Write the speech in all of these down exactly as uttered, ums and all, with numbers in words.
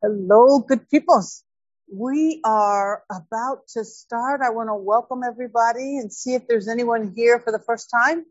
Hello, good peoples. We are about to start. I want to welcome everybody and see if there's anyone here for the first time.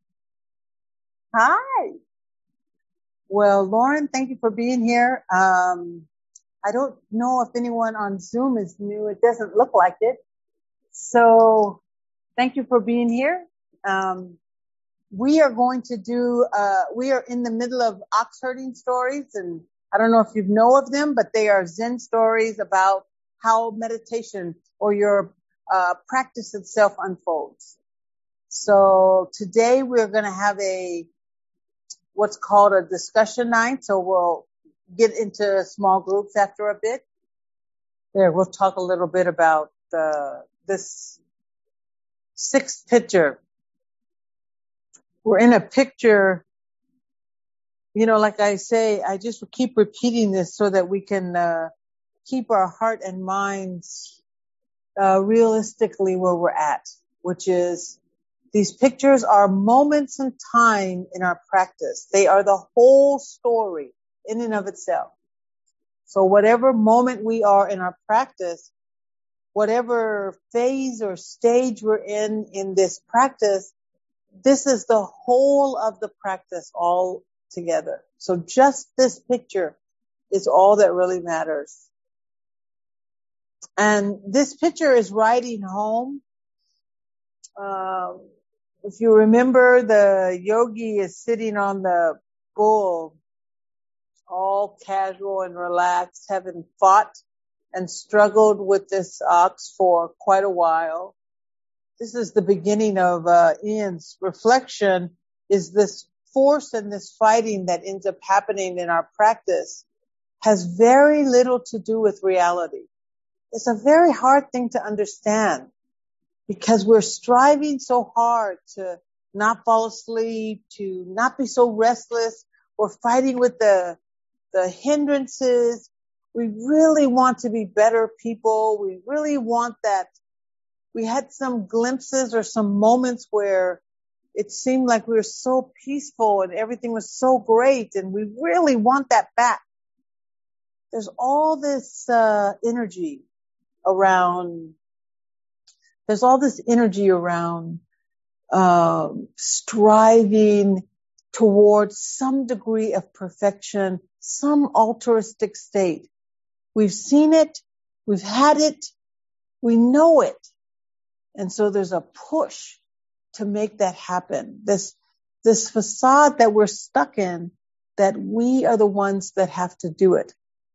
Hi. Well, Lauren, thank you for being here. Um, I don't know if anyone on Zoom is new. It doesn't look like it. So thank you for being here. Um, we are going to do, uh, we are in the middle of ox herding stories, and I don't know if you know of them, but they are Zen stories about how meditation or your uh, practice itself unfolds. So today we're going to have a, what's called a discussion night. So we'll get into small groups after a bit. There, we'll talk a little bit about the, this sixth picture. We're in a picture. You know, like I say, I just keep repeating this so that we can uh, keep our heart and minds uh, realistically where we're at, which is these pictures are moments in time in our practice. They are the whole story in and of itself. So whatever moment we are in our practice, whatever phase or stage we're in in this practice, this is the whole of the practice all together. So just this picture is all that really matters. And this picture is riding home. Um, if you remember, the yogi is sitting on the bull, all casual and relaxed, having fought and struggled with this ox for quite a while. This is the beginning of uh, Ian's reflection, is this force and this fighting that ends up happening in our practice has very little to do with reality. It's a very hard thing to understand because we're striving so hard to not fall asleep, to not be so restless. We're fighting with the, the hindrances. We really want to be better people. We really want that. We had some glimpses or some moments where it seemed like we were so peaceful and everything was so great, and we really want that back. There's all this uh, energy around, there's all this energy around um, striving towards some degree of perfection, some altruistic state. We've seen it, we've had it, we know it. And so there's a push to make that happen. This, this facade that we're stuck in, that we are the ones that have to do it.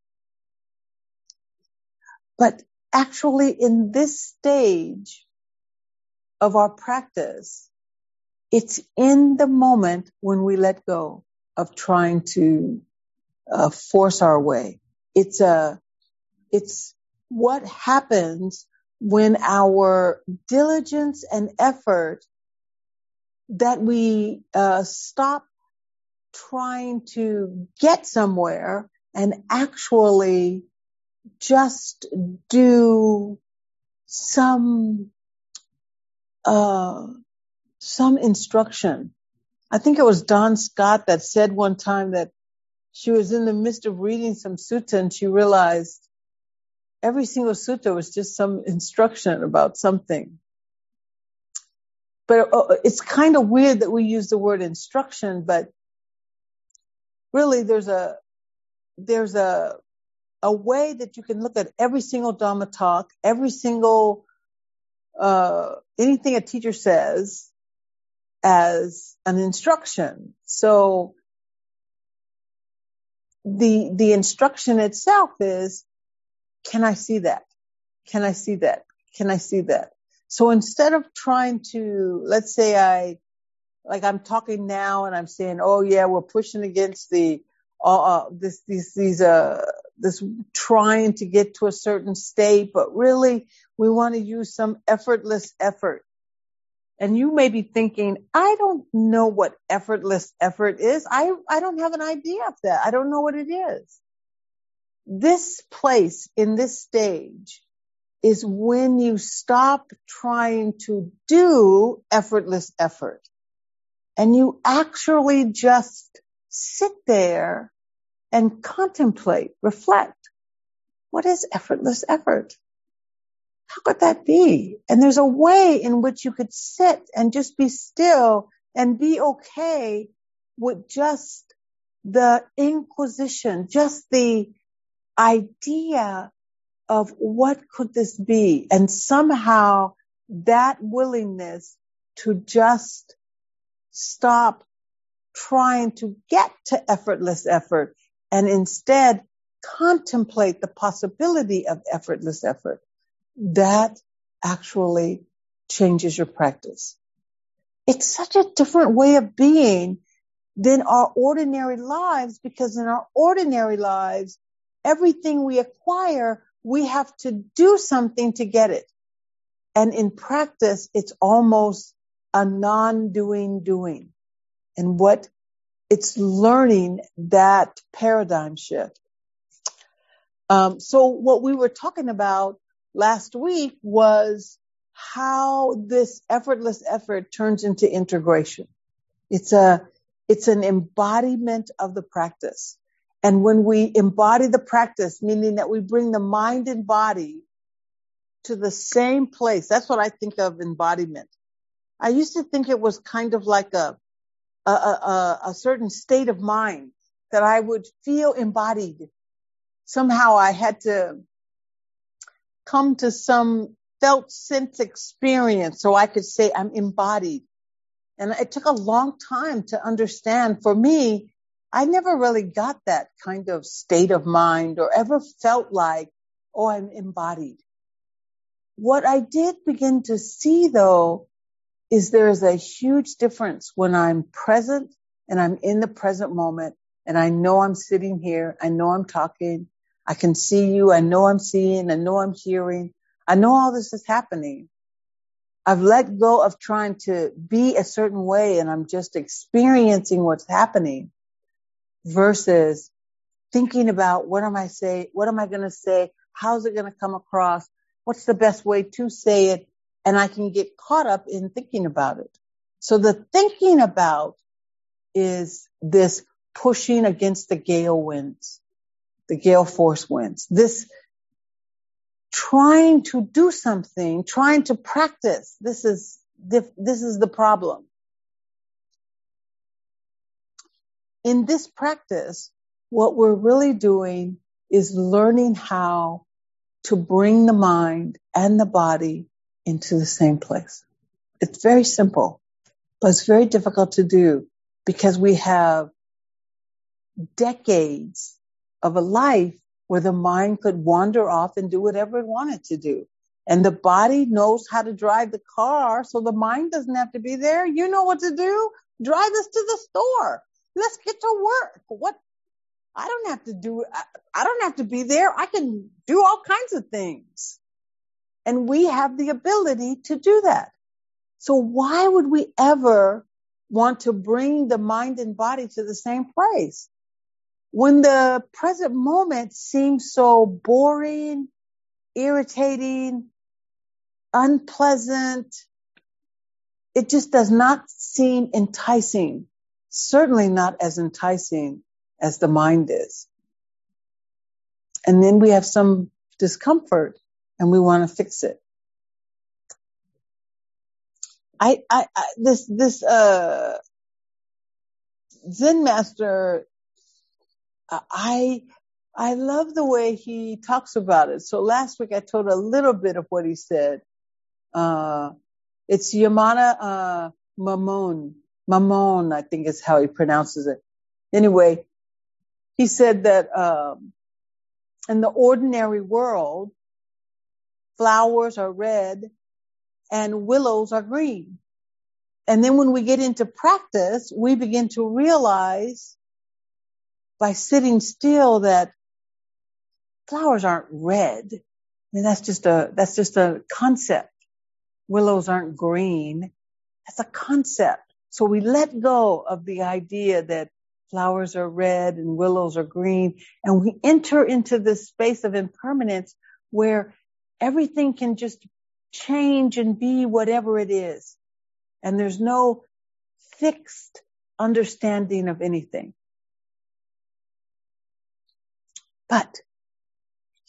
But actually in this stage of our practice, it's in the moment when we let go of trying to uh, force our way. It's a, it's what happens when our diligence and effort that we uh, stop trying to get somewhere and actually just do some uh some instruction. I think it was Don Scott that said one time that she was in the midst of reading some sutta and she realized every single sutta was just some instruction about something. But uh, it's kind of weird that we use the word instruction, but really there's a there's a a way that you can look at every single Dhamma talk, every single uh anything a teacher says as an instruction. So the the instruction itself is, can I see that? Can I see that? Can I see that? So instead of trying to, let's say I, like I'm talking now and I'm saying, oh yeah, we're pushing against the, uh, uh this, these, these, uh, this trying to get to a certain state, but really we want to use some effortless effort. And you may be thinking, I don't know what effortless effort is. I, I don't have an idea of that. I don't know what it is. This place in this stage is when you stop trying to do effortless effort and you actually just sit there and contemplate, reflect. what is effortless effort? How could that be? And there's a way in which you could sit and just be still and be okay with just the inquisition, just the idea of what could this be? And somehow that willingness to just stop trying to get to effortless effort and instead contemplate the possibility of effortless effort, that actually changes your practice. It's such a different way of being than our ordinary lives, because in our ordinary lives, everything we acquire, we have to do something to get it. And in practice, it's almost a non-doing doing. And what it's learning that paradigm shift. Um, so what we were talking about last week was how this effortless effort turns into integration. It's a, it's an embodiment of the practice. And when we embody the practice, meaning that we bring the mind and body to the same place, that's what I think of embodiment. I used to think it was kind of like a, a, a, a certain state of mind that I would feel embodied. Somehow I had to come to some felt sense experience so I could say I'm embodied. And it took a long time to understand. For me, I never really got that kind of state of mind or ever felt like, oh, I'm embodied. What I did begin to see, though, is there is a huge difference when I'm present and I'm in the present moment and I know I'm sitting here, I know I'm talking, I can see you, I know I'm seeing, I know I'm hearing, I know all this is happening. I've let go of trying to be a certain way and I'm just experiencing what's happening versus thinking about what am I say, what am I going to say, how's it going to come across, what's the best way to say it, and I can get caught up in thinking about it. So the thinking about is this pushing against the gale winds, the gale force winds, this trying to do something, trying to practice. This is, this is the problem. In this practice, what we're really doing is learning how to bring the mind and the body into the same place. It's very simple, but it's very difficult to do because we have decades of a life where the mind could wander off and do whatever it wanted to do. And the body knows how to drive the car, so the mind doesn't have to be there. You know what to do. Drive us to the store. Let's get to work. What? I don't have to do, I, I don't have to be there. I can do all kinds of things. And we have the ability to do that. So why would we ever want to bring the mind and body to the same place? When the present moment seems so boring, irritating, unpleasant, it just does not seem enticing. Certainly not as enticing as the mind is. And then we have some discomfort and we want to fix it. I, I, I this, this, uh, Zen master, uh, I, I love the way he talks about it. So last week I told a little bit of what he said. Uh, it's Yamana, uh, Mamon, Mamon, I think is how he pronounces it. Anyway, he said that, um, in the ordinary world, flowers are red and willows are green. And then when we get into practice, we begin to realize by sitting still that flowers aren't red. I mean, that's just a, that's just a concept. Willows aren't green. That's a concept. So we let go of the idea that flowers are red and willows are green. And we enter into this space of impermanence where everything can just change and be whatever it is. And there's no fixed understanding of anything. But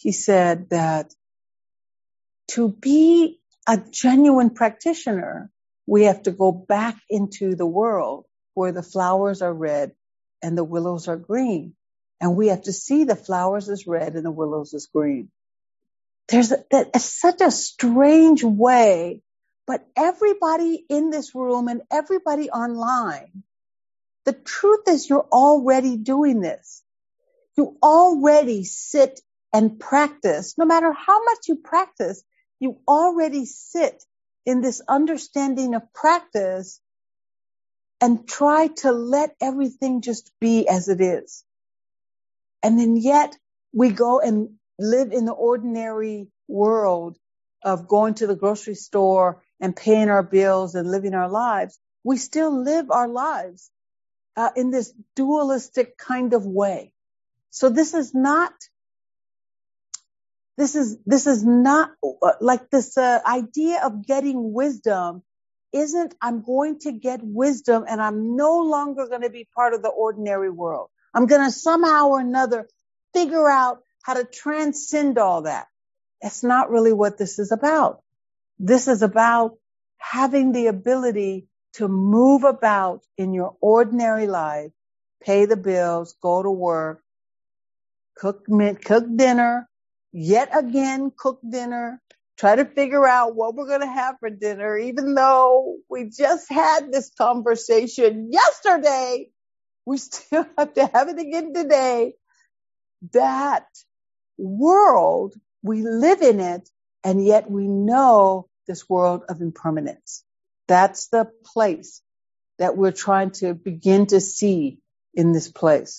he said that to be a genuine practitioner, we have to go back into the world where the flowers are red and the willows are green. And we have to see the flowers as red and the willows as green. There's a, that is such a strange way, but everybody in this room and everybody online, the truth is you're already doing this. You already sit and practice. No matter how much you practice, you already sit in this understanding of practice and try to let everything just be as it is. And then yet we go and live in the ordinary world of going to the grocery store and paying our bills and living our lives. We still live our lives uh, in this dualistic kind of way. So this is not, this is, this is not uh, like this uh, idea of getting wisdom isn't I'm going to get wisdom and I'm no longer going to be part of the ordinary world. I'm going to somehow or another figure out how to transcend all that. That's not really what this is about. This is about having the ability to move about in your ordinary life, pay the bills, go to work, cook, cook dinner, yet again cook dinner, try to figure out what we're going to have for dinner, even though we just had this conversation yesterday. We still have to have it again today. That world, we live in it, and yet we know this world of impermanence. That's the place that we're trying to begin to see in this place.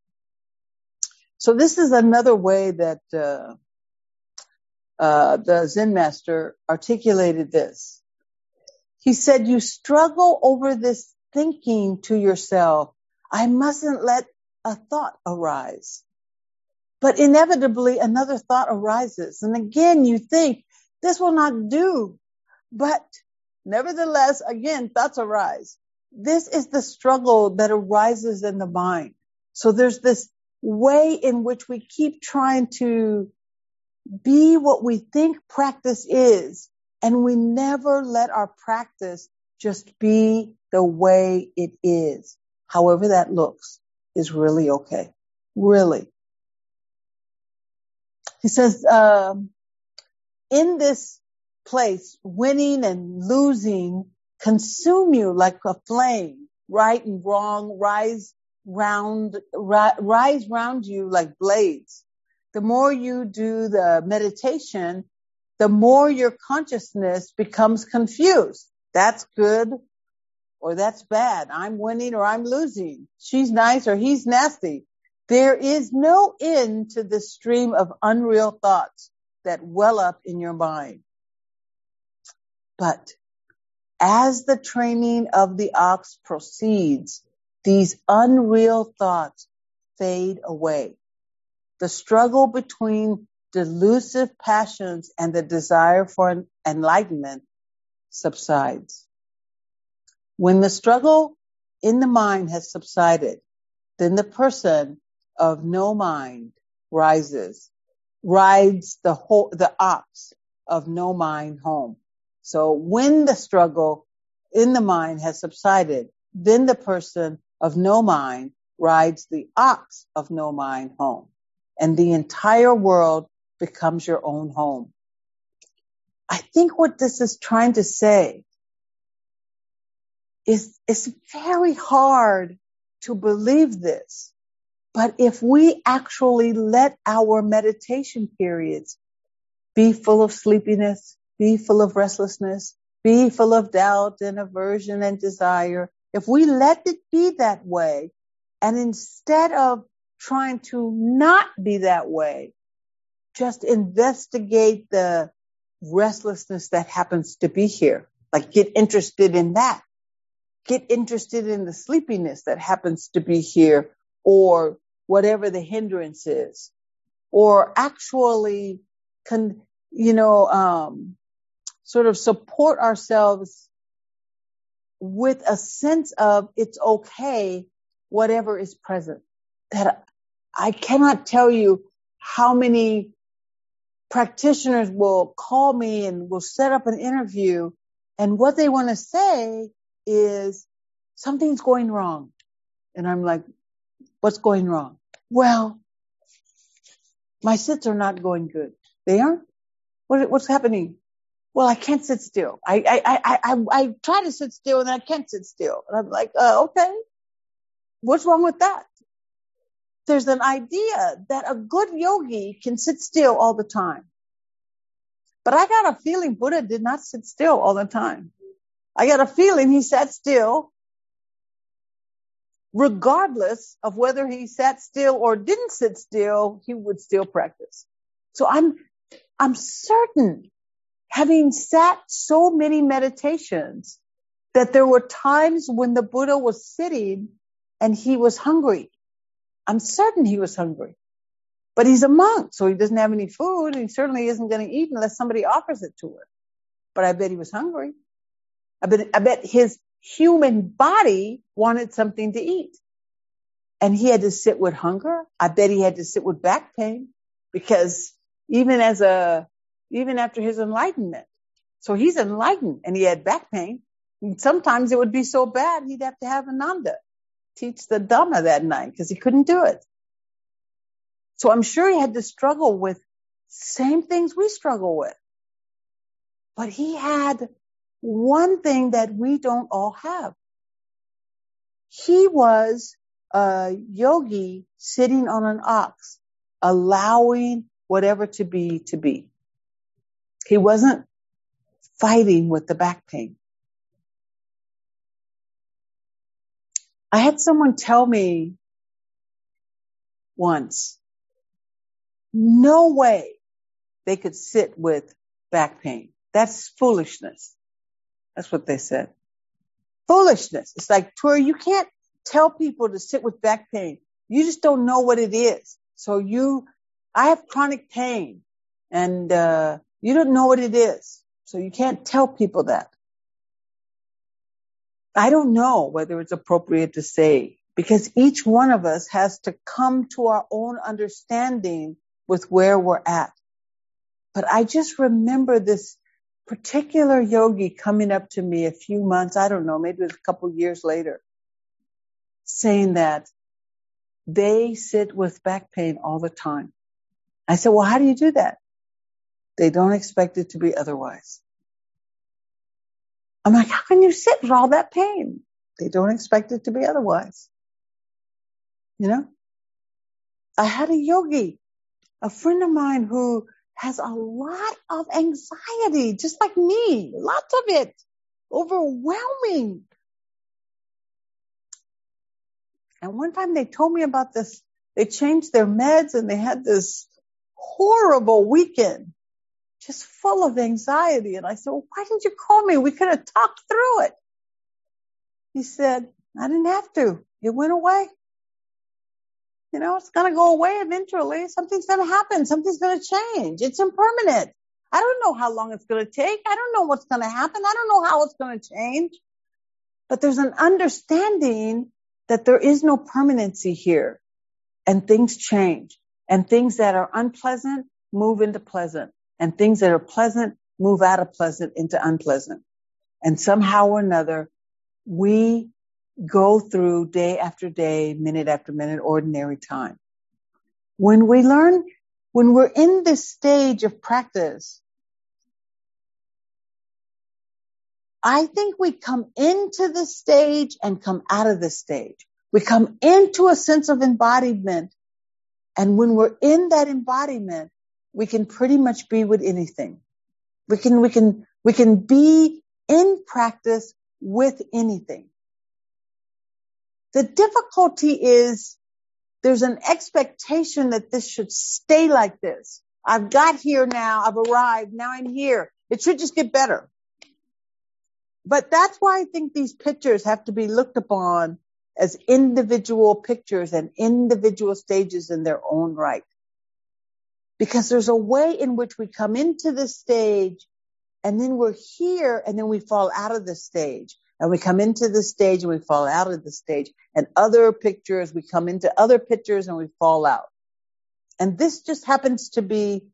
So this is another way that uh, uh, the Zen master articulated this. He said, you struggle over this thinking to yourself, I mustn't let a thought arise. But inevitably another thought arises. And again, you think this will not do. But nevertheless, again, thoughts arise. This is the struggle that arises in the mind. So there's this way in which we keep trying to be what we think practice is. And we never let our practice just be the way it is. However that looks is really okay. Really. He says, um, in this place, winning and losing consume you like a flame. Right and wrong rise round, ri- rise round you like blades. The more you do the meditation, the more your consciousness becomes confused. That's good or that's bad. I'm winning or I'm losing. She's nice or he's nasty. There is no end to the stream of unreal thoughts that well up in your mind. But as the training of the ox proceeds, these unreal thoughts fade away. The struggle between delusive passions and the desire for enlightenment subsides. When the struggle in the mind has subsided, then the person of no mind rises, rides the whole, the ox of no mind home. So when the struggle in the mind has subsided, then the person of no mind rides the ox of no mind home. And the entire world becomes your own home. I think what this is trying to say is it's very hard to believe this. But if we actually let our meditation periods be full of sleepiness, be full of restlessness, be full of doubt and aversion and desire, if we let it be that way, and instead of trying to not be that way, just investigate the restlessness that happens to be here. Like get interested in that. Get interested in the sleepiness that happens to be here, or whatever the hindrance is, or actually, con, you know, um, sort of support ourselves with a sense of it's okay, whatever is present. That I cannot tell you how many practitioners will call me and will set up an interview, and what they want to say is something's going wrong. And I'm like, what's going wrong? Well, my sits are not going good. They aren't? What, what's happening? Well, I can't sit still. I, I, I, I, I try to sit still and I can't sit still. And I'm like, uh, okay. What's wrong with that? There's an idea that a good yogi can sit still all the time. But I got a feeling Buddha did not sit still all the time. I got a feeling he sat still regardless of whether he sat still or didn't sit still, he would still practice. So I'm, I'm certain, having sat so many meditations, that there were times when the Buddha was sitting and he was hungry. I'm certain he was hungry. But he's a monk, so he doesn't have any food, and he certainly isn't going to eat unless somebody offers it to him. But I bet he was hungry. I bet, I bet his human body wanted something to eat. And he had to sit with hunger. I bet he had to sit with back pain, because even as a, even after his enlightenment, so he's enlightened and he had back pain. And sometimes it would be so bad he'd have to have Ananda teach the Dhamma that night because he couldn't do it. So I'm sure he had to struggle with same things we struggle with. But he had one thing that we don't all have. He was a yogi sitting on an ox, allowing whatever to be to be. He wasn't fighting with the back pain. I had someone tell me once, no way they could sit with back pain. That's foolishness. That's what they said. Foolishness. It's like, Tori, you can't tell people to sit with back pain. You just don't know what it is. So you, I have chronic pain and, uh, you don't know what it is. So you can't tell people that. I don't know whether it's appropriate to say, because each one of us has to come to our own understanding with where we're at. But I just remember this particular yogi coming up to me a few months, I don't know, maybe it was a couple years later, saying that they sit with back pain all the time. I said, well, how do you do that? They don't expect it to be otherwise. I'm like, how can you sit with all that pain? They don't expect it to be otherwise. You know? I had a yogi, a friend of mine who has a lot of anxiety, just like me, lots of it, overwhelming. And one time they told me about this, they changed their meds and they had this horrible weekend, just full of anxiety. And I said, well, why didn't you call me? We could have talked through it. He said, I didn't have to. It went away. You know, it's going to go away eventually. Something's going to happen. Something's going to change. It's impermanent. I don't know how long it's going to take. I don't know what's going to happen. I don't know how it's going to change. But there's an understanding that there is no permanency here. And things change. And things that are unpleasant move into pleasant. And things that are pleasant move out of pleasant into unpleasant. And somehow or another, we go through day after day, minute after minute, ordinary time. When we learn, when we're in this stage of practice, I think we come into this stage and come out of this stage. We come into a sense of embodiment. And when we're in that embodiment, we can pretty much be with anything. We can, we can, we can be in practice with anything. The difficulty is there's an expectation that this should stay like this. I've got here now. I've arrived. Now I'm here. It should just get better. But that's why I think these pictures have to be looked upon as individual pictures and individual stages in their own right. Because there's a way in which we come into this stage and then we're here and then we fall out of the stage. And we come into the stage and we fall out of the stage. And other pictures, we come into other pictures and we fall out. And this just happens to be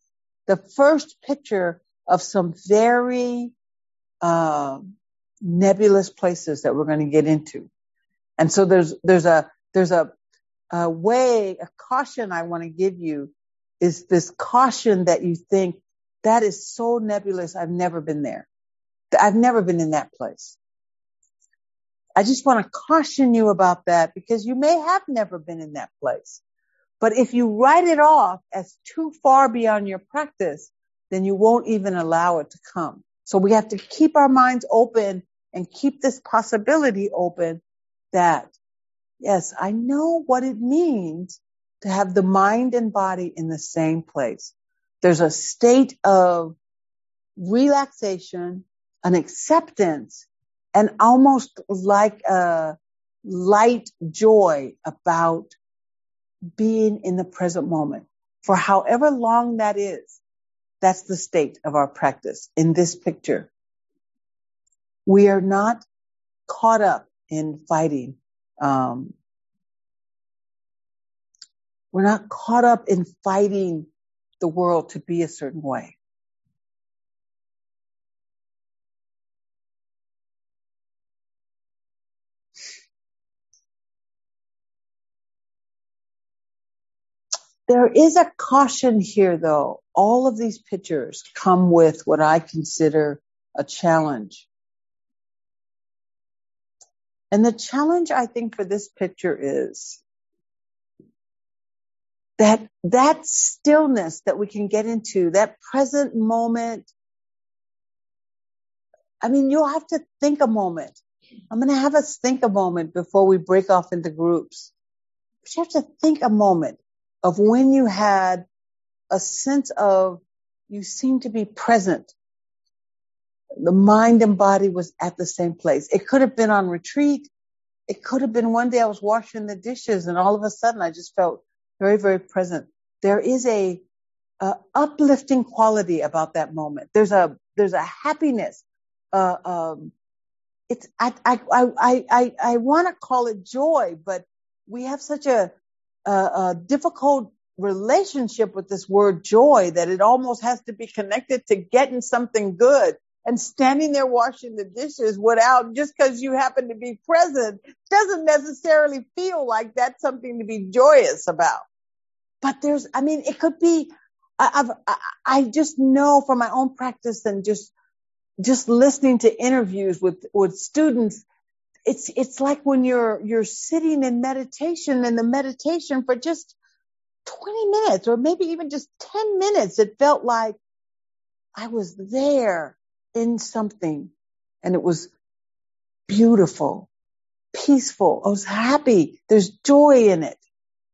the first picture of some very uh, nebulous places that we're going to get into. And so there's there's a there's a, a way, a caution I want to give you is this caution that you think that is so nebulous. I've never been there. I've never been in that place. I just want to caution you about that because you may have never been in that place. But if you write it off as too far beyond your practice, then you won't even allow it to come. So we have to keep our minds open and keep this possibility open that, yes, I know what it means to have the mind and body in the same place. There's a state of relaxation, an acceptance, and almost like a light joy about being in the present moment. For however long that is, that's the state of our practice in this picture. We are not caught up in fighting. Um, we're not caught up in fighting the world to be a certain way. There is a caution here, though. All of these pictures come with what I consider a challenge. And the challenge, I think, for this picture is that that stillness that we can get into, that present moment. I mean, you'll have to think a moment. I'm going to have us think a moment before we break off into groups. But you have to think a moment of when you had a sense of you seem to be present. The mind and body was at the same place. It could have been on retreat. It could have been one day I was washing the dishes and all of a sudden I just felt very, very present. There is a, a uplifting quality about that moment. There's a, there's a happiness. Uh, um, it's, I, I, I, I, I want to call it joy, but we have such a, a, a difficult relationship with this word joy that it almost has to be connected to getting something good. And standing there washing the dishes without, just because you happen to be present, doesn't necessarily feel like that's something to be joyous about. But there's, I mean, it could be, I, I've, I, I just know from my own practice and just, just listening to interviews with, with students, it's, it's like when you're, you're sitting in meditation and the meditation for just twenty minutes or maybe even just ten minutes, it felt like I was there in something and it was beautiful, peaceful. I was happy. There's joy in it.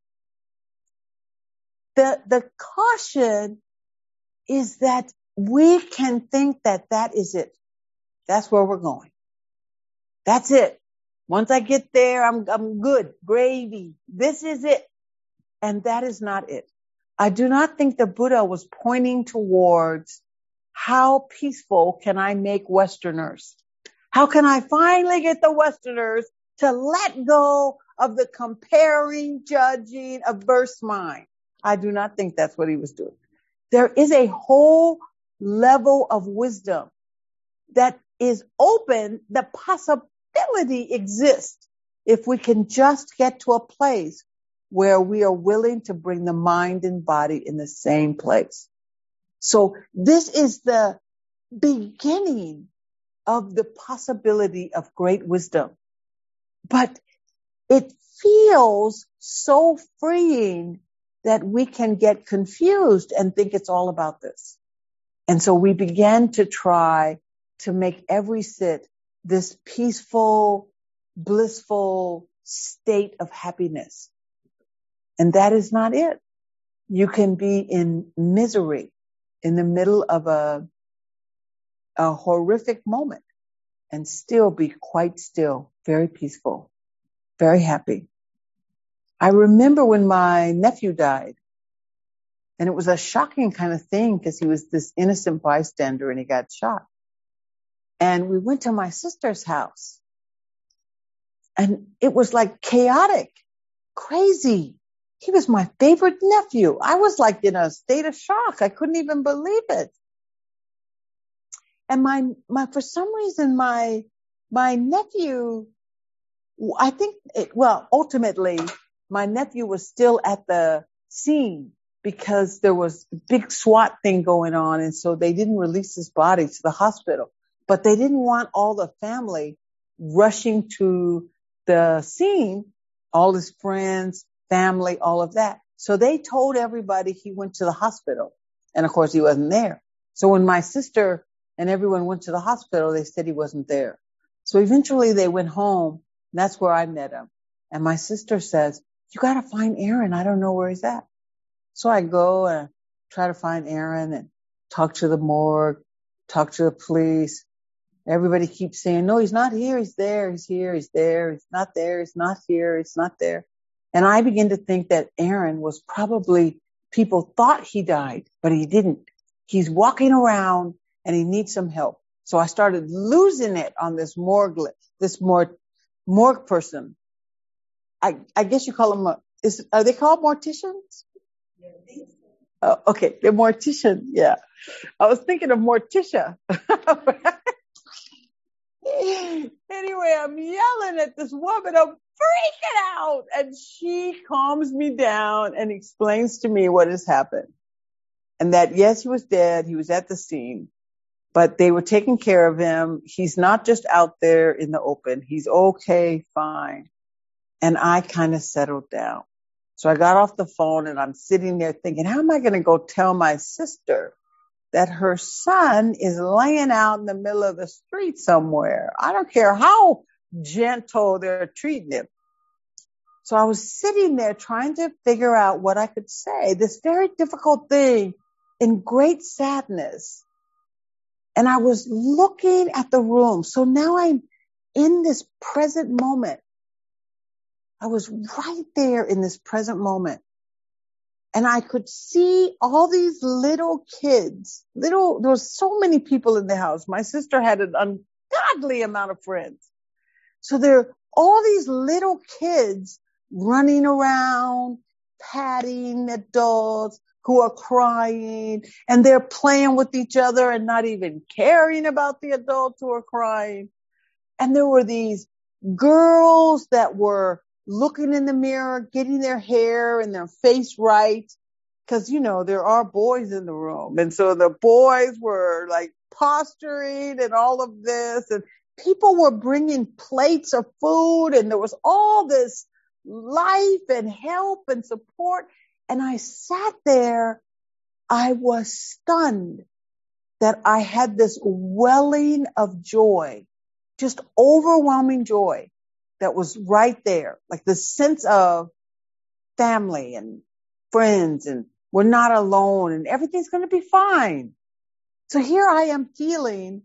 The, the caution is that we can think that that is it. That's where we're going. That's it. Once I get there, I'm, I'm good. Gravy. This is it. And that is not it. I do not think the Buddha was pointing towards how peaceful can I make Westerners? How can I finally get the Westerners to let go of the comparing, judging, averse mind? I do not think that's what he was doing. There is a whole level of wisdom that is open. The possibility exists if we can just get to a place where we are willing to bring the mind and body in the same place. So this is the beginning of the possibility of great wisdom. But it feels so freeing that we can get confused and think it's all about this. And so we began to try to make every sit this peaceful, blissful state of happiness. And that is not it. You can be in misery in the middle of a, a horrific moment and still be quite still, very peaceful, very happy. I remember when my nephew died, and it was a shocking kind of thing because he was this innocent bystander and he got shot. And we went to my sister's house and it was like chaotic, crazy. He was my favorite nephew. I was like in a state of shock. I couldn't even believe it. And my, my, for some reason, my, my nephew, I think it, well, ultimately my nephew was still at the scene because there was a big SWAT thing going on. And so they didn't release his body to the hospital, but they didn't want all the family rushing to the scene, all his friends, family, all of that. So they told everybody he went to the hospital. And of course he wasn't there. So when my sister and everyone went to the hospital, they said he wasn't there. So eventually they went home. And that's where I met him. And my sister says, you got to find Aaron. I don't know where he's at. So I go and try to find Aaron and talk to the morgue, talk to the police. Everybody keeps saying, no, he's not here. He's there. He's here. He's there. He's not there. He's not here. He's not there. And I begin to think that Aaron was probably, people thought he died, but he didn't. He's walking around and he needs some help. So I started losing it on this morgue, this morgue, morgue person. I, I guess you call them, a, is, are they called morticians? Oh, okay. They're mortician. Yeah. I was thinking of Morticia. Anyway, I'm yelling at this woman. I'm freaking out. And she calms me down and explains to me what has happened. And that, yes, he was dead. He was at the scene, but they were taking care of him. He's not just out there in the open. He's okay, fine. And I kind of settled down. So I got off the phone and I'm sitting there thinking, how am I going to go tell my sister that her son is laying out in the middle of the street somewhere? I don't care how gentle they're treating him. So I was sitting there trying to figure out what I could say, this very difficult thing in great sadness. And I was looking at the room. So now I'm in this present moment. I was right there in this present moment. And I could see all these little kids, little, there was so many people in the house. My sister had an ungodly amount of friends. So there are all these little kids running around, patting adults who are crying, and they're playing with each other and not even caring about the adults who are crying. And there were these girls that were looking in the mirror, getting their hair and their face right. Cause, you know, there are boys in the room. And so the boys were like posturing and all of this, and people were bringing plates of food, and there was all this life and help and support. And I sat there. I was stunned that I had this welling of joy, just overwhelming joy that was right there. Like the sense of family and friends, and we're not alone, and everything's going to be fine. So here I am feeling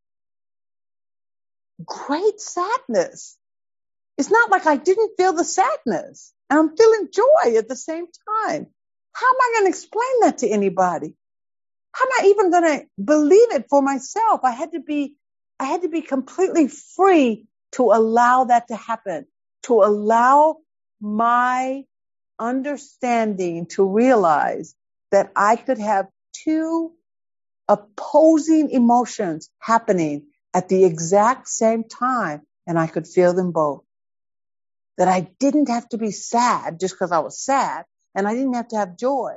great sadness. It's not like I didn't feel the sadness, and I'm feeling joy at the same time. How am I going to explain that to anybody? How am I even going to believe it for myself? I had to be, I had to be completely free to allow that to happen, to allow my understanding to realize that I could have two opposing emotions happening at the exact same time, and I could feel them both. That I didn't have to be sad just because I was sad, and I didn't have to have joy.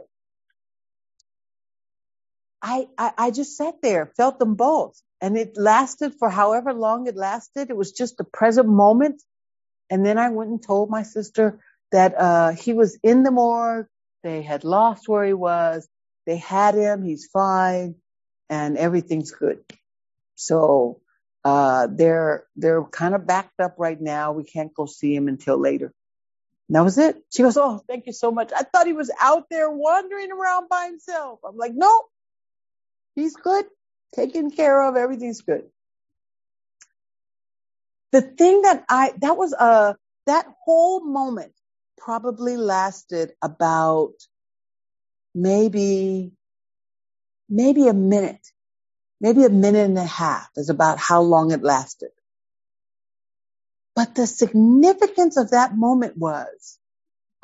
I, I, I just sat there, felt them both, and it lasted for however long it lasted. It was just the present moment. And then I went and told my sister that uh he was in the morgue. They had lost where he was. They had him. He's fine, and everything's good. So uh they're they're kind of backed up right now. We can't go see him until later. And that was it. She goes, oh, thank you so much. I thought he was out there wandering around by himself. I'm like, nope, he's good, taken care of. Everything's good. The thing that I, that was a, that whole moment probably lasted about maybe, maybe a minute, maybe a minute and a half is about how long it lasted. But the significance of that moment was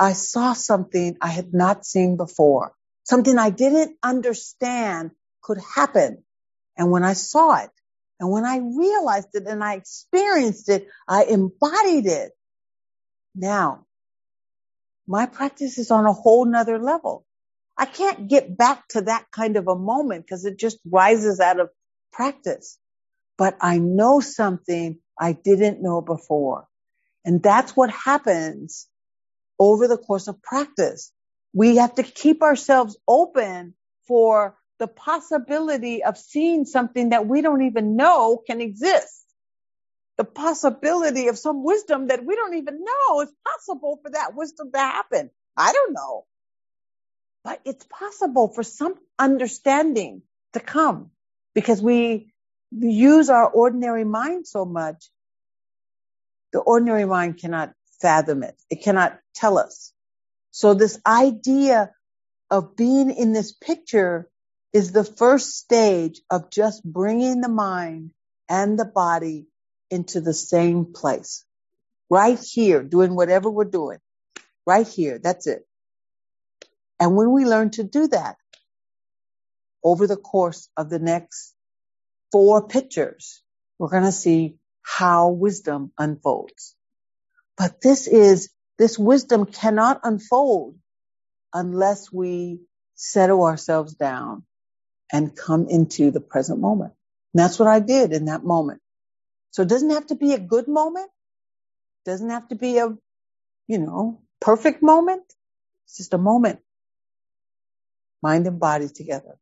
I saw something I had not seen before, something I didn't understand could happen. And when I saw it, and when I realized it and I experienced it, I embodied it. Now, my practice is on a whole nother level. I can't get back to that kind of a moment because it just rises out of practice. But I know something I didn't know before. And that's what happens over the course of practice. We have to keep ourselves open for the possibility of seeing something that we don't even know can exist. The possibility of some wisdom that we don't even know is possible for that wisdom to happen. I don't know. But it's possible for some understanding to come because we use our ordinary mind so much. The ordinary mind cannot fathom it. It cannot tell us. So this idea of being in this picture is the first stage of just bringing the mind and the body into the same place. Right here, doing whatever we're doing. Right here, that's it. And when we learn to do that over the course of the next four pictures, we're going to see how wisdom unfolds. But this is, this wisdom cannot unfold unless we settle ourselves down and come into the present moment. And that's what I did in that moment. So it doesn't have to be a good moment. It doesn't have to be a, you know, perfect moment. It's just a moment. Mind and body together.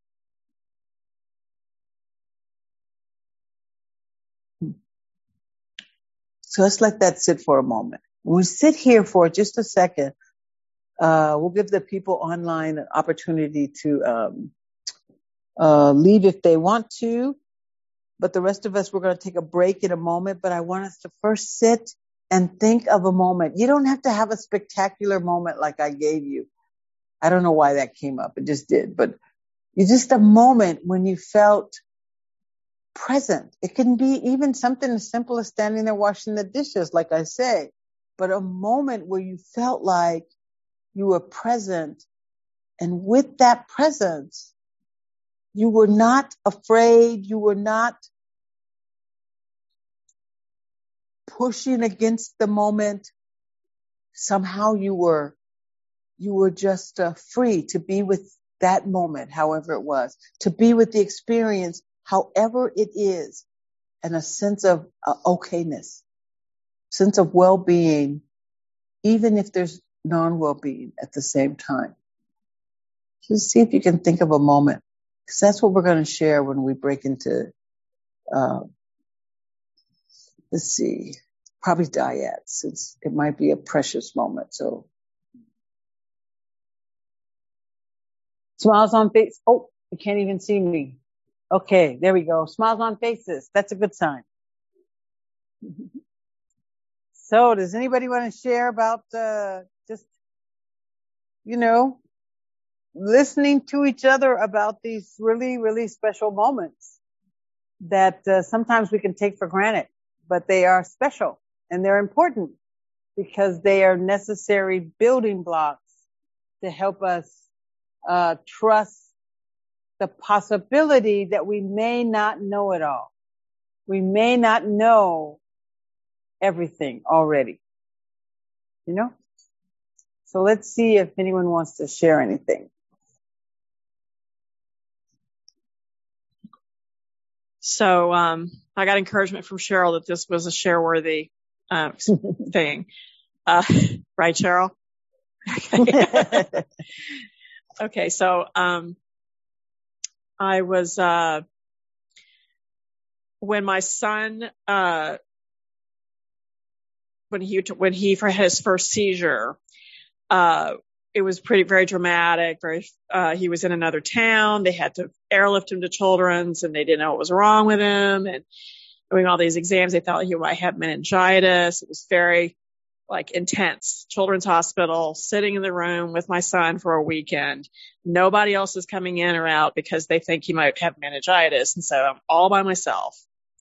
So let's let that sit for a moment. When we sit here for just a second, uh, we'll give the people online an opportunity to um, uh, leave if they want to. But the rest of us, we're going to take a break in a moment. But I want us to first sit and think of a moment. You don't have to have a spectacular moment like I gave you. I don't know why that came up. It just did. But it's just a moment when you felt present. It can be even something as simple as standing there washing the dishes, like I say. But a moment where you felt like you were present. And with that presence, you were not afraid. You were not pushing against the moment. Somehow you were, you were just uh, free to be with that moment, however it was, to be with the experience, however it is, and a sense of uh, okayness, sense of well-being, even if there's non-well-being at the same time. Just see if you can think of a moment, because that's what we're going to share when we break into, uh, let's see, probably dyad, since it might be a precious moment. So, smiles on face. Oh, you can't even see me. Okay, there we go. Smiles on faces. That's a good sign. So, does anybody want to share about uh, just, you know, listening to each other about these really, really special moments that uh, sometimes we can take for granted, but they are special and they're important because they are necessary building blocks to help us uh, trust the possibility that we may not know it all. We may not know everything already, you know? So let's see if anyone wants to share anything. So, um, I got encouragement from Cheryl that this was a share-worthy, uh, thing. Uh, right, Cheryl? Okay. Okay. So, um, I was, uh, when my son, uh, when he, when he had his first seizure, uh, it was pretty, very dramatic, very, uh, he was in another town. They had to airlift him to Children's and they didn't know what was wrong with him. And doing all these exams, they thought he might have meningitis. It was very, like, intense. Children's Hospital, sitting in the room with my son for a weekend. Nobody else is coming in or out because they think he might have meningitis. And so I'm all by myself.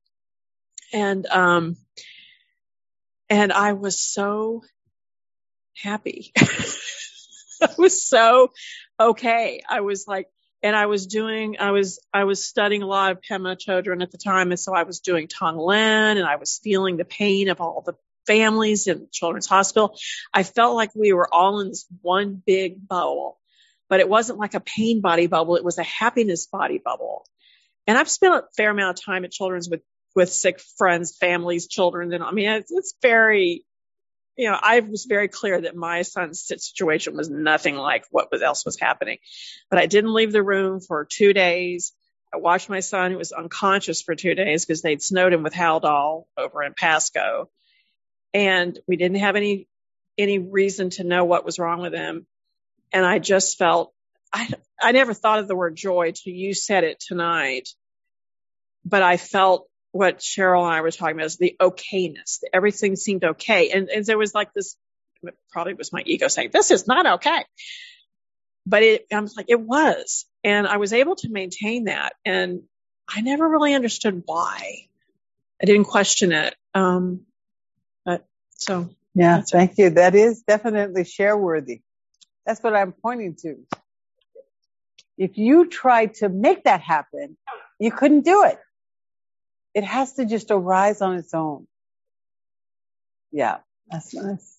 And, um, and I was so happy. I was so okay. I was like, and I was doing, I was, I was studying a lot of Pema Chodron at the time. And so I was doing Tonglen, and I was feeling the pain of all the families in Children's Hospital. I felt like we were all in this one big bubble, but it wasn't like a pain body bubble. It was a happiness body bubble. And I've spent a fair amount of time at Children's with, with sick friends, families, children. And I mean, it's, it's very, you know, I was very clear that my son's situation was nothing like what else was happening. But I didn't leave the room for two days. I watched my son, who was unconscious for two days because they'd snowed him with Haldol over in Pasco. And we didn't have any, any reason to know what was wrong with him. And I just felt, I, I never thought of the word joy till you said it tonight. But I felt what Cheryl and I were talking about is the okayness. Everything seemed okay. And, and there was like this, probably was my ego saying, this is not okay. But it, I was like, it was. And I was able to maintain that. And I never really understood why. I didn't question it. Um, but so. Yeah, thank you. That is definitely share worthy. That's what I'm pointing to. If you tried to make that happen, you couldn't do it. It has to just arise on its own. Yeah, that's nice.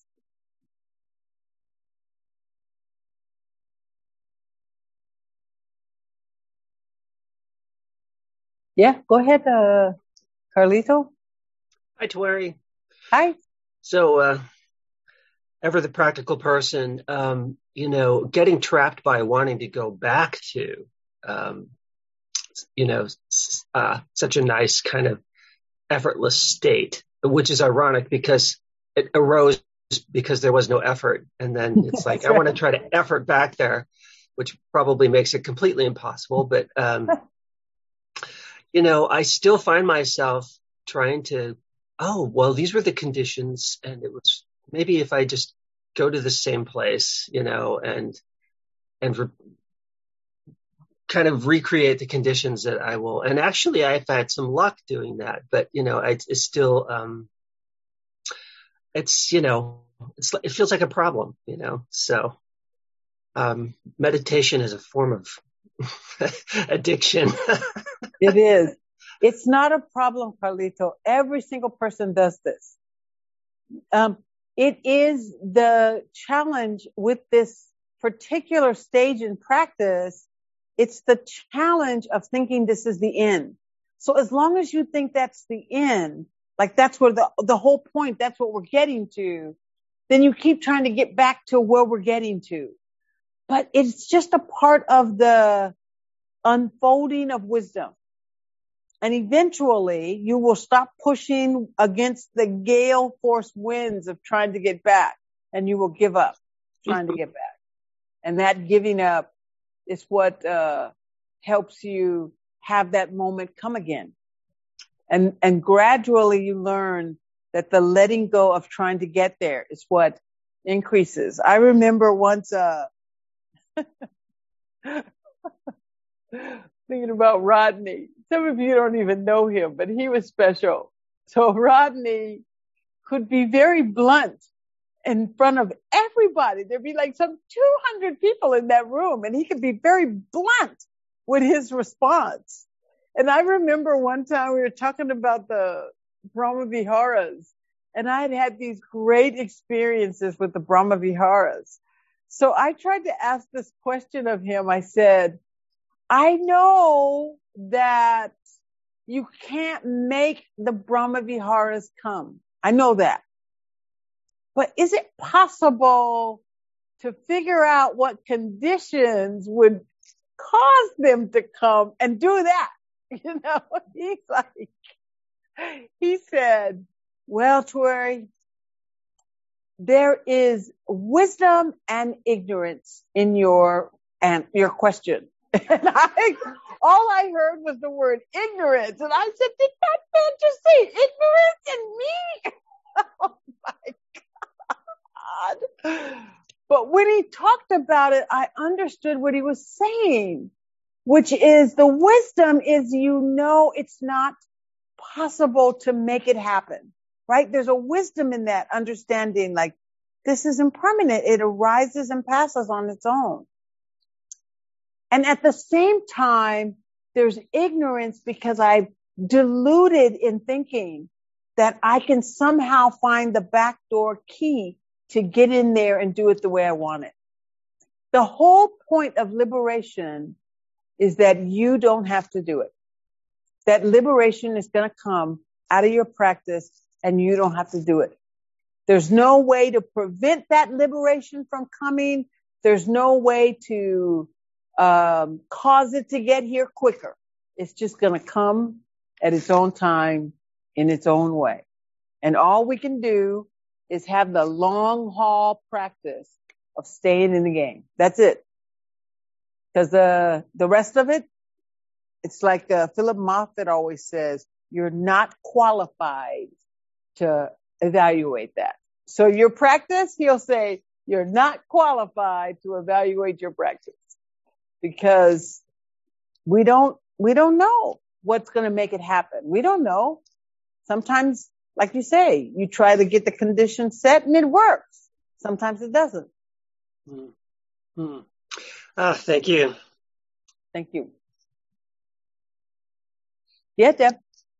Yeah, go ahead, uh, Carlito. Hi, Tweri. Hi. So, uh, ever the practical person, um, you know, getting trapped by wanting to go back to, um, you know, uh, such a nice kind of effortless state, which is ironic because it arose because there was no effort. And then it's like, I want to try to effort back there, which probably makes it completely impossible. But, um, you know, I still find myself trying to, oh, well, these were the conditions. And it was maybe if I just go to the same place, you know, and, and re- kind of recreate the conditions that I will. And actually I've had some luck doing that, but you know, I, it's still, um, it's, you know, it's, it feels like a problem, you know, so, um, meditation is a form of addiction. It is. It's not a problem, Carlito. Every single person does this. Um, it is the challenge with this particular stage in practice. It's the challenge of thinking this is the end. So as long as you think that's the end, like that's where the, the whole point, that's what we're getting to, then you keep trying to get back to where we're getting to. But it's just a part of the unfolding of wisdom. And eventually you will stop pushing against the gale force winds of trying to get back, and you will give up trying to get back. And that giving up is what, uh, helps you have that moment come again. And, and gradually you learn that the letting go of trying to get there is what increases. I remember once, uh, thinking about Rodney. Some of you don't even know him, but he was special. So Rodney could be very blunt in front of everybody. There'd be like some two hundred people in that room, and he could be very blunt with his response. And I remember one time we were talking about the Brahma Viharas, and I had had these great experiences with the Brahma Viharas. So I tried to ask this question of him. I said, I know that you can't make the Brahma Viharas come. I know that. But is it possible to figure out what conditions would cause them to come and do that? You know, he's like, he said, well, Tweri, there is wisdom and ignorance in your, and your question. And I, all I heard was the word ignorance. And I said, did that man just say ignorance in me? Oh my God. But when he talked about it, I understood what he was saying, which is the wisdom is, you know, it's not possible to make it happen, right? There's a wisdom in that understanding, like This is impermanent. It arises and passes on its own. And at the same time, there's ignorance because I've deluded in thinking that I can somehow find the backdoor key to get in there and do it the way I want it. The whole point of liberation is that you don't have to do it. That liberation is going to come out of your practice and you don't have to do it. There's no way to prevent that liberation from coming. There's no way to um, cause it to get here quicker. It's just going to come at its own time in its own way. And all we can do is have the long haul practice of staying in the game. That's it. Because the, the rest of it, it's like uh, Philip Moffat always says, you're not qualified to evaluate that. So your practice, he'll say, you're not qualified to evaluate your practice because we don't, we don't know what's going to make it happen. We don't know. Sometimes, like you say, you try to get the conditions set and it works. Sometimes it doesn't. Mm-hmm. Ah, thank you. Thank you. Yeah, Deb.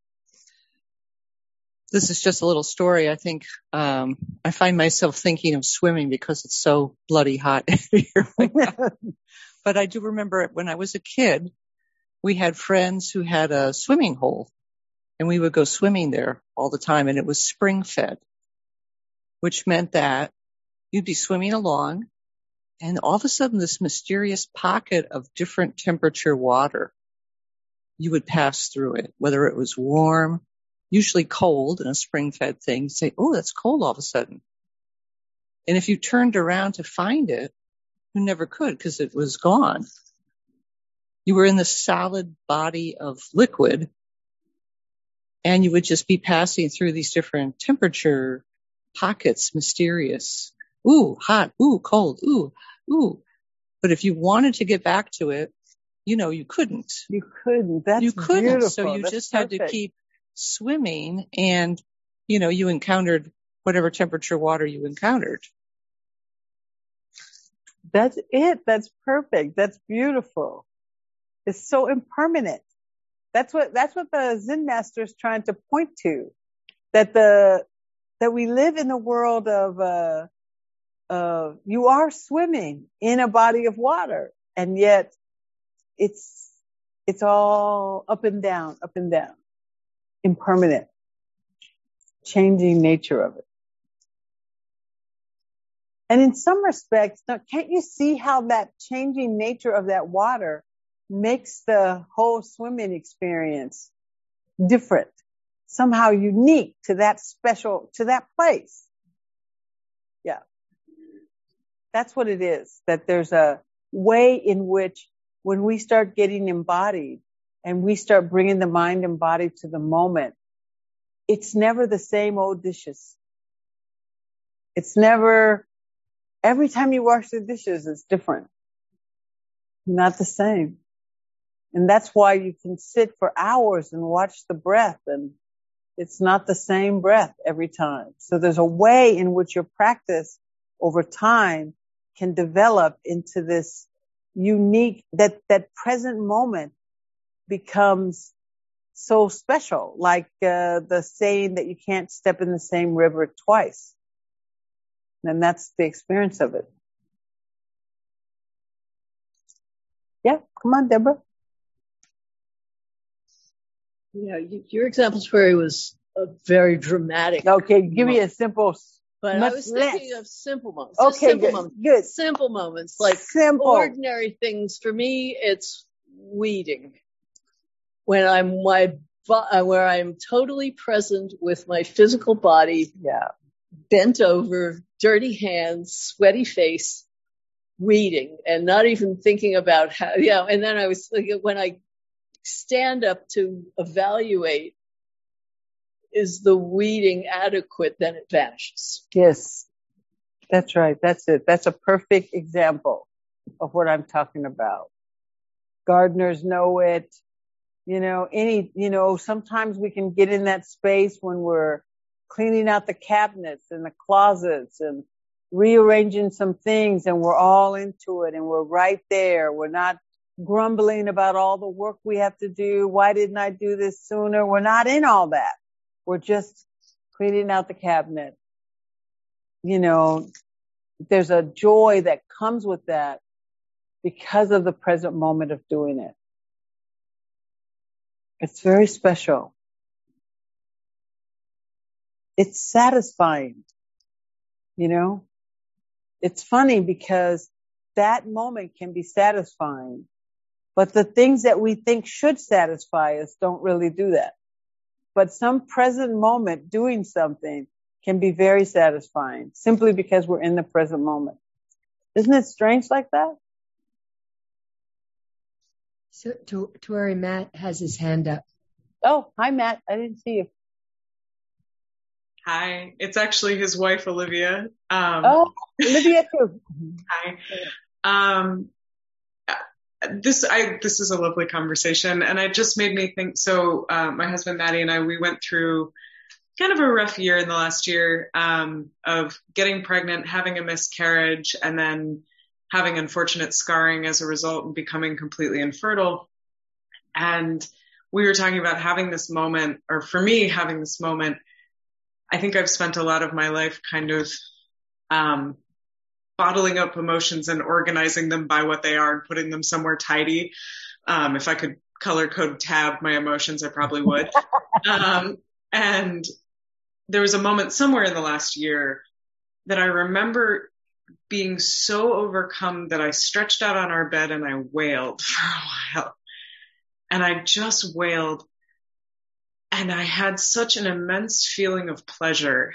This is just a little story. I think um, I find myself thinking of swimming because it's so bloody hot here. But I do remember when I was a kid, we had friends who had a swimming hole, and we would go swimming there all the time, and it was spring-fed, which meant that you'd be swimming along, and all of a sudden this mysterious pocket of different temperature water, you would pass through it, whether it was warm, usually cold in a spring-fed thing. You'd say, oh, that's cold all of a sudden. And if you turned around to find it, you never could because it was gone. You were in the solid body of liquid, and you would just be passing through these different temperature pockets, mysterious. Ooh, hot. Ooh, cold. Ooh, ooh. But if you wanted to get back to it, you know, you couldn't. You couldn't. That's you couldn't. Beautiful. So you That's just perfect. had to keep swimming, and, you know, you encountered whatever temperature water you encountered. That's it. That's perfect. That's beautiful. It's so impermanent. That's what, that's what the Zen master is trying to point to. That the, that we live in a world of, uh, uh, you are swimming in a body of water, and yet it's, it's all up and down, up and down. Impermanent. Changing nature of it. And in some respects, can't you see how that changing nature of that water makes the whole swimming experience different, somehow unique to that special, to that place? Yeah. That's what it is, that there's a way in which when we start getting embodied and we start bringing the mind and body to the moment, it's never the same old dishes. It's never, every time you wash the dishes, it's different. Not the same. And that's why you can sit for hours and watch the breath, and it's not the same breath every time. So there's a way in which your practice over time can develop into this unique, that, that present moment becomes so special, like uh, the saying that you can't step in the same river twice. And that's the experience of it. Yeah, come on, Deborah. Yeah, you, your examples where it was a very dramatic. Okay, give me a simple. But I was thinking less. of simple moments. Okay, simple good. moments. Good. Simple moments, like simple. Ordinary things. For me, it's weeding. When I'm my where I'm totally present with my physical body, yeah, bent over, dirty hands, sweaty face, weeding, and not even thinking about how. Yeah, and then I was thinking when I stand up to evaluate, is the weeding adequate? Then it vanishes. Yes, that's right. That's it. That's a perfect example of what I'm talking about. Gardeners know it. You know, any, you know, sometimes we can get in that space when we're cleaning out the cabinets and the closets, and rearranging some things, and we're all into it and we're right there. We're not grumbling about all the work we have to do. Why didn't I do this sooner? We're not in all that. We're just cleaning out the cabinet. You know, there's a joy that comes with that because of the present moment of doing it. It's very special. It's satisfying. You know, it's funny because that moment can be satisfying, but the things that we think should satisfy us don't really do that. But some present moment doing something can be very satisfying simply because we're in the present moment. Isn't it strange like that? So, to, Tori, Matt has his hand up. Oh, hi, Matt. I didn't see you. Hi, it's actually his wife, Olivia. Um, oh, Olivia too. Hi. Um, this, I, this is a lovely conversation, and it just made me think. So, uh, my husband, Maddie, and I, we went through kind of a rough year in the last year, um, of getting pregnant, having a miscarriage, and then having unfortunate scarring as a result and becoming completely infertile. And we were talking about having this moment, or for me, having this moment. I think I've spent a lot of my life kind of, um, bottling up emotions and organizing them by what they are and putting them somewhere tidy. Um, if I could color code tab my emotions, I probably would. um, and there was a moment somewhere in the last year that I remember being so overcome that I stretched out on our bed and I wailed for a while. And I just wailed. And I had such an immense feeling of pleasure.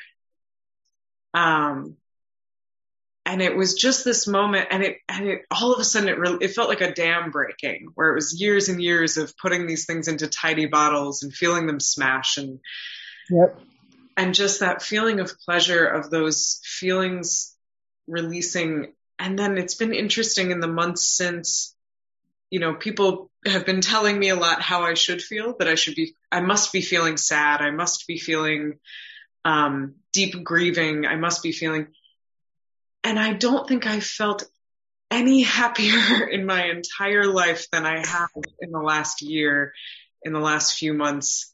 Um, and it was just this moment, and it, and it, all of a sudden it really, it felt like a dam breaking, where it was years and years of putting these things into tidy bottles and feeling them smash, and, yep. and just that feeling of pleasure of those feelings releasing. And then it's been interesting in the months since, you know, people have been telling me a lot how I should feel, that I should be, I must be feeling sad. I must be feeling, um, deep grieving. I must be feeling, and I don't think I felt any happier in my entire life than I have in the last year, in the last few months,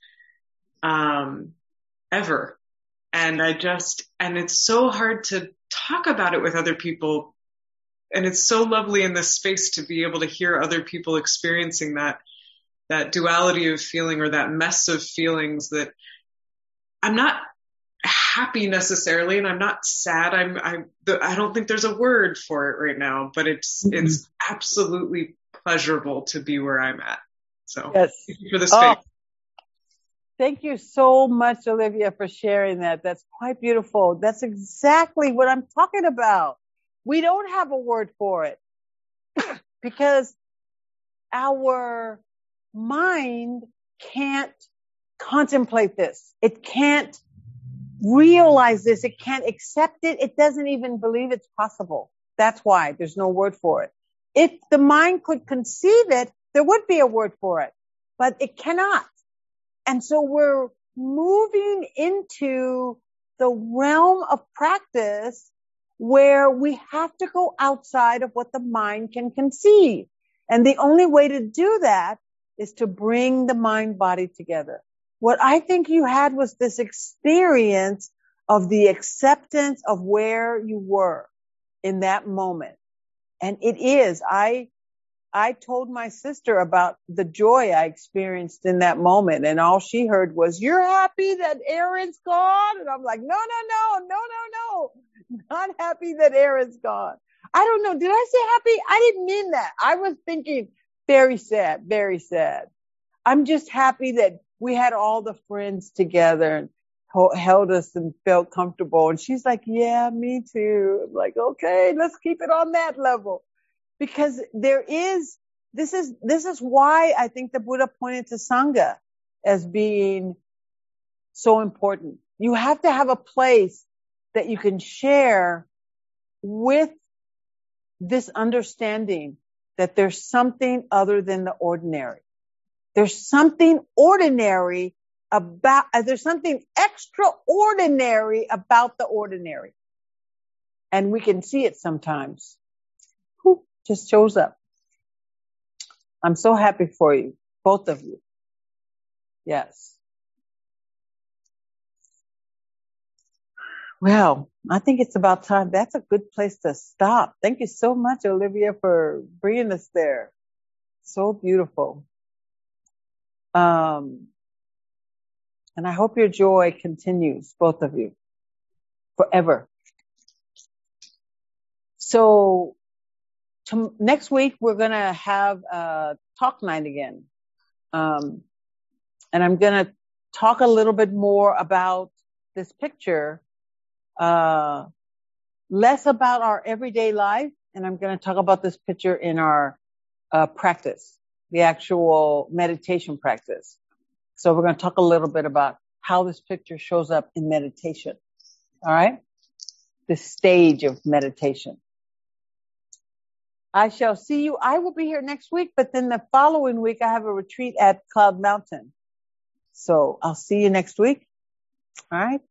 um, ever. And I just, and it's so hard to talk about it with other people. And it's so lovely in this space to be able to hear other people experiencing that, that duality of feeling, or that mess of feelings that I'm not happy necessarily, and I'm not sad. I'm, I, I don't think there's a word for it right now, but it's, mm-hmm. it's absolutely pleasurable to be where I'm at. So yes. Thank you for the space. Oh, thank you so much, Olivia, for sharing that. That's quite beautiful. That's exactly what I'm talking about. We don't have a word for it because our mind can't contemplate this. It can't realize this. It can't accept it. It doesn't even believe it's possible. That's why there's no word for it. If the mind could conceive it, there would be a word for it, but it cannot. And so we're moving into the realm of practice where we have to go outside of what the mind can conceive. And the only way to do that is to bring the mind body together. What I think you had was this experience of the acceptance of where you were in that moment. And it is, I, I told my sister about the joy I experienced in that moment. And all she heard was, "You're happy that Aaron's gone?" And I'm like, no, no, no, no, no, no. Not happy that Aaron's gone. I don't know. Did I say happy? I didn't mean that. I was thinking very sad, very sad. I'm just happy that we had all the friends together and held us and felt comfortable. And she's like, yeah, me too. I'm like, okay, let's keep it on that level. Because there is, this is, this is why I think the Buddha pointed to Sangha as being so important. You have to have a place that you can share with this understanding that there's something other than the ordinary. There's something ordinary about, uh, there's something extraordinary about the ordinary. and we can see it sometimes. Whew, just shows up. I'm so happy for you, both of you. Yes. Well, I think it's about time. That's a good place to stop. Thank you so much, Olivia, for bringing us there. So beautiful. Um, and I hope your joy continues, both of you, forever. So to, next week, we're going to have a talk night again. Um, and I'm going to talk a little bit more about this picture, uh, less about our everyday life. And I'm going to talk about this picture in our uh, practice, the actual meditation practice. So we're going to talk a little bit about how this picture shows up in meditation. All right? The stage of meditation. I shall see you. I will be here next week, but then the following week I have a retreat at Cloud Mountain. So I'll see you next week. All right?